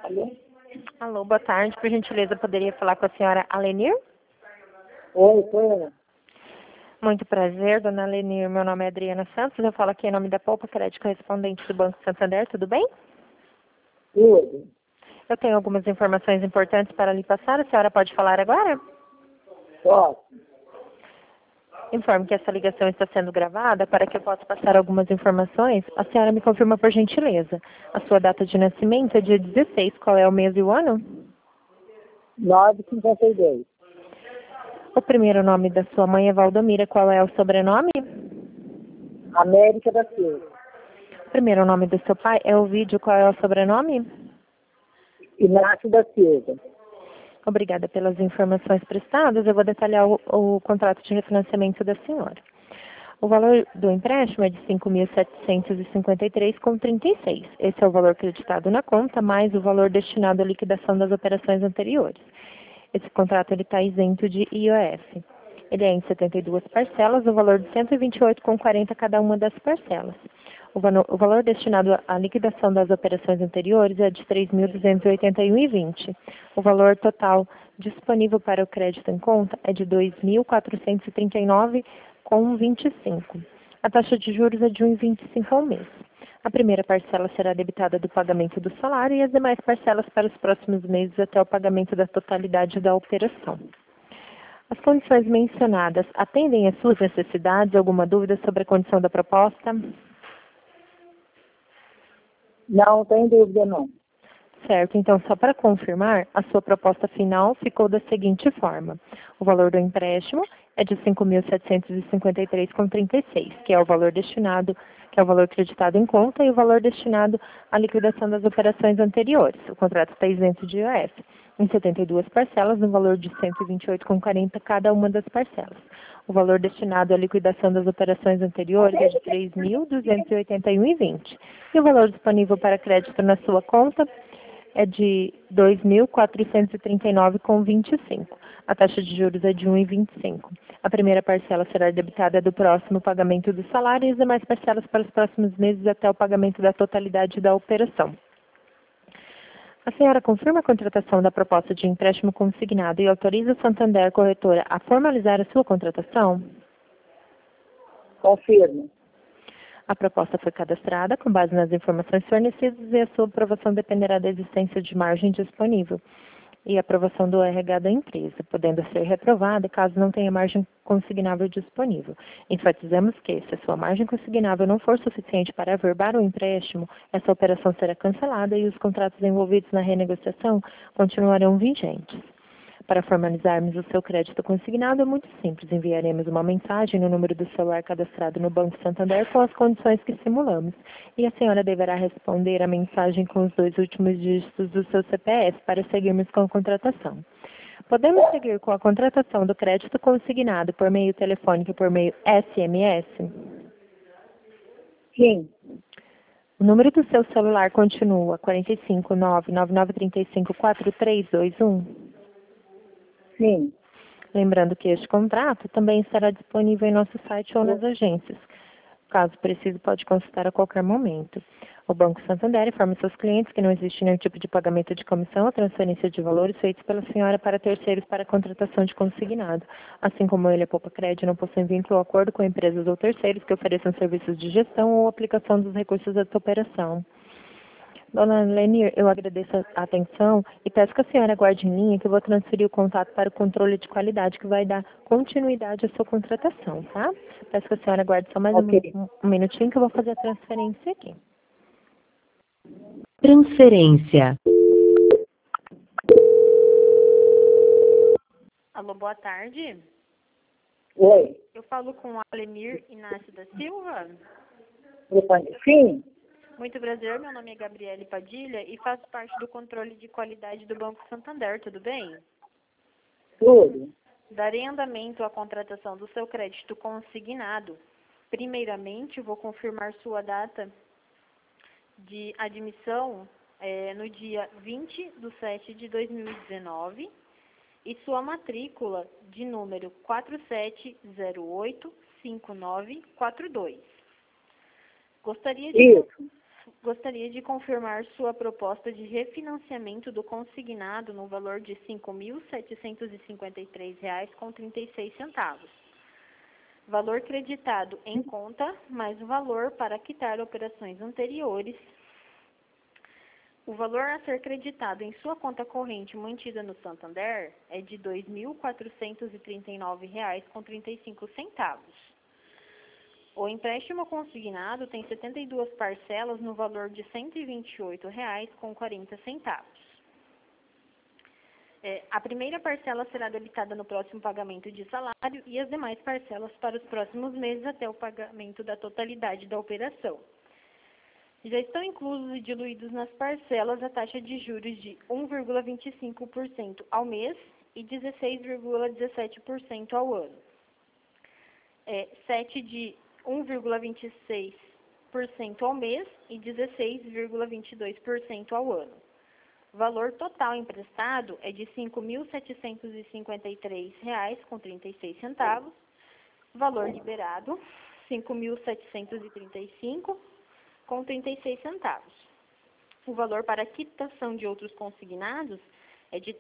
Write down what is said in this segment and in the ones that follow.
Alô? Alô, boa tarde. Por gentileza, poderia falar com a senhora Alenir? Oi, sou eu. Muito prazer, dona Alenir. Meu nome é Adriana Santos. Eu falo aqui em nome da Poupa Crédito Correspondente do Banco Santander. Tudo bem? Tudo. Eu tenho algumas informações importantes para lhe passar. A senhora pode falar agora? Posso? Informo que essa ligação está sendo gravada para que eu possa passar algumas informações. A senhora me confirma, por gentileza. A sua data de nascimento é dia 16. Qual é o mês e o ano? 9,52. O primeiro nome da sua mãe é Valdomira. Qual é o sobrenome? América da Silva. O primeiro nome do seu pai é Ovidio. Qual é o sobrenome? Inácio da Silva. Obrigada pelas informações prestadas. Eu vou detalhar o contrato de refinanciamento da senhora. O valor do empréstimo é de R$ 5.753,36. Esse é o valor creditado na conta, mais o valor destinado à liquidação das operações anteriores. Esse contrato está isento de IOF. Ele é em 72 parcelas, o valor de R$ 128,40 cada uma das parcelas. O valor destinado à liquidação das operações anteriores é de R$ 3.281,20. O valor total disponível para o crédito em conta é de R$ 2.439,25. A taxa de juros é de 1,25 ao mês. A primeira parcela será debitada do pagamento do salário e as demais parcelas para os próximos meses até o pagamento da totalidade da operação. As condições mencionadas atendem às suas necessidades? Alguma dúvida sobre a condição da proposta? Não tem dúvida, não. Certo, então só para confirmar, a sua proposta final ficou da seguinte forma. O valor do empréstimo é de R$ 5.753,36, que é o valor destinado, que é o valor creditado em conta e o valor destinado à liquidação das operações anteriores. O contrato está isento de IOF, em 72 parcelas, no valor de R$ 128,40 cada uma das parcelas. O valor destinado à liquidação das operações anteriores é de R$ 3.281,20. E o valor disponível para crédito na sua conta é de R$ 2.439,25. A taxa de juros é de 1,25. A primeira parcela será debitada do próximo pagamento do salário e as demais parcelas para os próximos meses até o pagamento da totalidade da operação. A senhora confirma a contratação da proposta de empréstimo consignado e autoriza a Santander Corretora a formalizar a sua contratação? Confirmo. A proposta foi cadastrada com base nas informações fornecidas e a sua aprovação dependerá da existência de margem disponível e aprovação do RH da empresa, podendo ser reprovada caso não tenha margem consignável disponível. Enfatizamos que, se a sua margem consignável não for suficiente para averbar o empréstimo, essa operação será cancelada e os contratos envolvidos na renegociação continuarão vigentes. Para formalizarmos o seu crédito consignado é muito simples. Enviaremos uma mensagem no número do celular cadastrado no Banco Santander com as condições que simulamos. E a senhora deverá responder a mensagem com os 2 últimos dígitos do seu CPF para seguirmos com a contratação. Podemos seguir com a contratação do crédito consignado por meio telefônico e por meio SMS? Sim. O número do seu celular continua 45 99935 4321? Sim. Lembrando que este contrato também estará disponível em nosso site ou nas agências. Caso precise, pode consultar a qualquer momento. O Banco Santander informa seus clientes que não existe nenhum tipo de pagamento de comissão ou transferência de valores feitos pela senhora para terceiros para contratação de consignado. Assim como ele, a Poupa Crédito, não possui vínculo ou acordo com empresas ou terceiros que ofereçam serviços de gestão ou aplicação dos recursos dessa operação. Dona Lenir, eu agradeço a atenção e peço que a senhora aguarde em linha que eu vou transferir o contato para o controle de qualidade que vai dar continuidade à sua contratação, tá? Peço que a senhora aguarde só mais Ok. um minutinho que eu vou fazer a transferência aqui. Transferência. Alô, boa tarde. Oi. Eu falo com a Alenir Inácio da Silva. Sim. Muito prazer, meu nome é Gabriele Padilha e faço parte do controle de qualidade do Banco Santander, tudo bem? Tudo. Darei andamento à contratação do seu crédito consignado. Primeiramente, vou confirmar sua data de admissão no dia 20/7/2019 e sua matrícula de número 47085942. Gostaria de... Isso. gostaria de confirmar sua proposta de refinanciamento do consignado no valor de R$ 5.753,36. Valor creditado em conta, mais o valor para quitar operações anteriores. O valor a ser creditado em sua conta corrente mantida no Santander é de R$ 2.439,35. O empréstimo consignado tem 72 parcelas no valor de R$ 128,40. A primeira parcela será debitada no próximo pagamento de salário e as demais parcelas para os próximos meses até o pagamento da totalidade da operação. Já estão inclusos e diluídos nas parcelas a taxa de juros de 1,25% ao mês e 16,17% ao ano. 7 de 1,26% ao mês e 16,22% ao ano. O valor total emprestado é de R$ 5.753,36. Valor liberado, R$ 5.735,36. O valor para quitação de outros consignados é de R$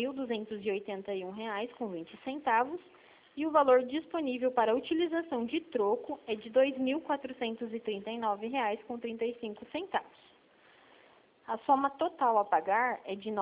3.281,20. E o valor disponível para utilização de troco é de R$ 2.439,35. A soma total a pagar é de R$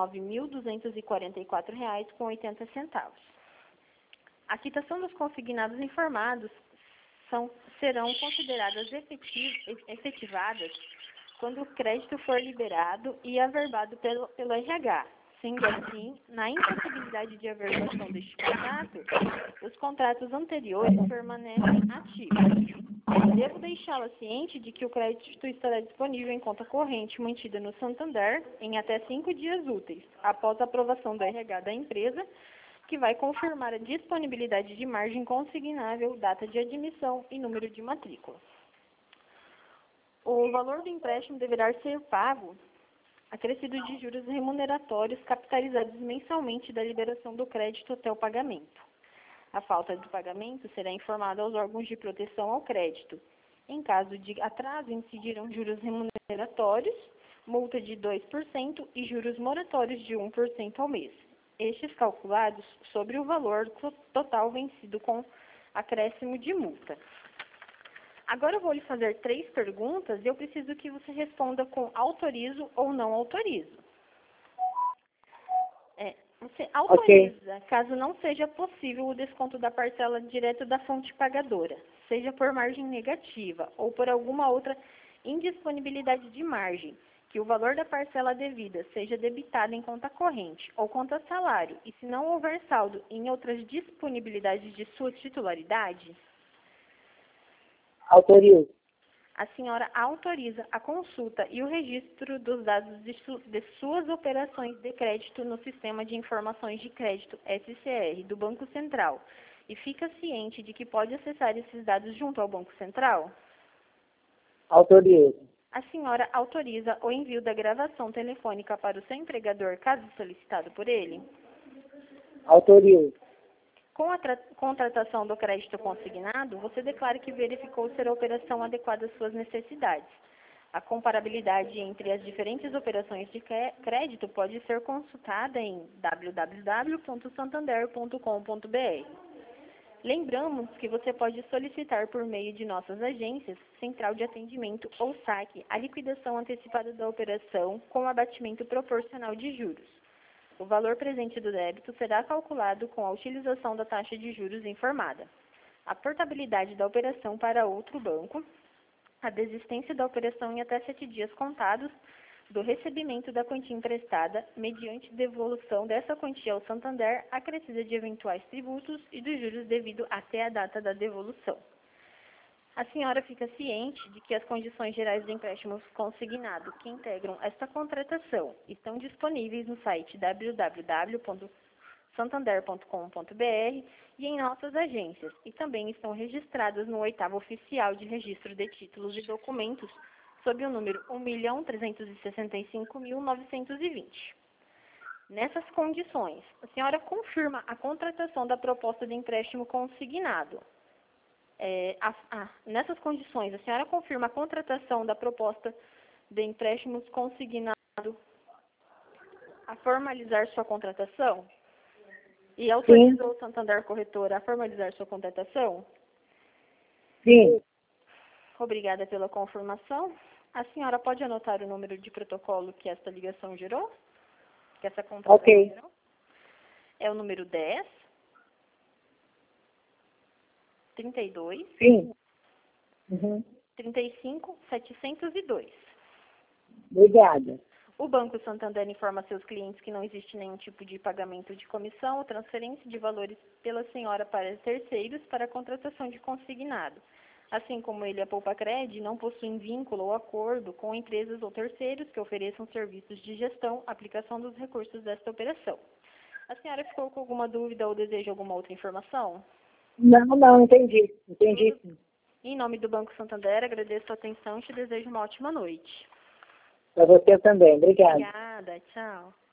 9.244,80. A quitação dos consignados informados serão consideradas efetivadas quando o crédito for liberado e averbado pelo RH. Sendo assim, na impossibilidade de averbação deste contrato, os contratos anteriores permanecem ativos. Devo deixá-la ciente de que o crédito estará disponível em conta corrente mantida no Santander em até 5 dias úteis, após a aprovação do RH da empresa, que vai confirmar a disponibilidade de margem consignável, data de admissão e número de matrícula. O valor do empréstimo deverá ser pago acrescido de juros remuneratórios capitalizados mensalmente da liberação do crédito até o pagamento. A falta de pagamento será informada aos órgãos de proteção ao crédito. Em caso de atraso, incidirão juros remuneratórios, multa de 2% e juros moratórios de 1% ao mês. Estes calculados sobre o valor total vencido com acréscimo de multa. Agora eu vou lhe fazer 3 perguntas e eu preciso que você responda com autorizo ou não autorizo. Você autoriza, caso não seja possível o desconto da parcela direto da fonte pagadora, seja por margem negativa ou por alguma outra indisponibilidade de margem, que o valor da parcela devida seja debitado em conta corrente ou conta salário e se não houver saldo em outras disponibilidades de sua titularidade? Autorizo. A senhora autoriza a consulta e o registro dos dados de suas operações de crédito no Sistema de Informações de Crédito, SCR, do Banco Central, e fica ciente de que pode acessar esses dados junto ao Banco Central? Autorizo. A senhora autoriza o envio da gravação telefônica para o seu empregador, caso solicitado por ele? Autorizo. Com a contratação do crédito consignado, você declara que verificou ser a operação adequada às suas necessidades. A comparabilidade entre as diferentes operações de crédito pode ser consultada em www.santander.com.br. Lembramos que você pode solicitar por meio de nossas agências, central de atendimento ou saque, a liquidação antecipada da operação com abatimento proporcional de juros. O valor presente do débito será calculado com a utilização da taxa de juros informada. A portabilidade da operação para outro banco, a desistência da operação em até 7 dias contados do recebimento da quantia emprestada, mediante devolução dessa quantia ao Santander, acrescida de eventuais tributos e dos juros devido até a data da devolução. A senhora fica ciente de que as condições gerais do empréstimo consignado que integram esta contratação estão disponíveis no site www.santander.com.br e em nossas agências, e também estão registradas no 8º Oficial de Registro de Títulos e Documentos, sob o número 1.365.920. Nessas condições, a senhora confirma a contratação da proposta de empréstimo consignado. Nessas condições, a senhora confirma a contratação da proposta de empréstimos consignado a formalizar sua contratação? E autorizou o Santander Corretora a formalizar sua contratação? Sim. Obrigada pela confirmação. A senhora pode anotar o número de protocolo que esta ligação gerou? Que essa contratação gerou? É o número 10 32 Sim. 35 702. Obrigada. O Banco Santander informa a seus clientes que não existe nenhum tipo de pagamento de comissão ou transferência de valores pela senhora para terceiros para a contratação de consignado. Assim como ele, a Poupacred não possui vínculo ou acordo com empresas ou terceiros que ofereçam serviços de gestão, aplicação dos recursos desta operação. A senhora ficou com alguma dúvida ou deseja alguma outra informação? Não, entendi. Entendi. Em nome do Banco Santander, agradeço a atenção e te desejo uma ótima noite. Para você também. Obrigada. Obrigada, tchau.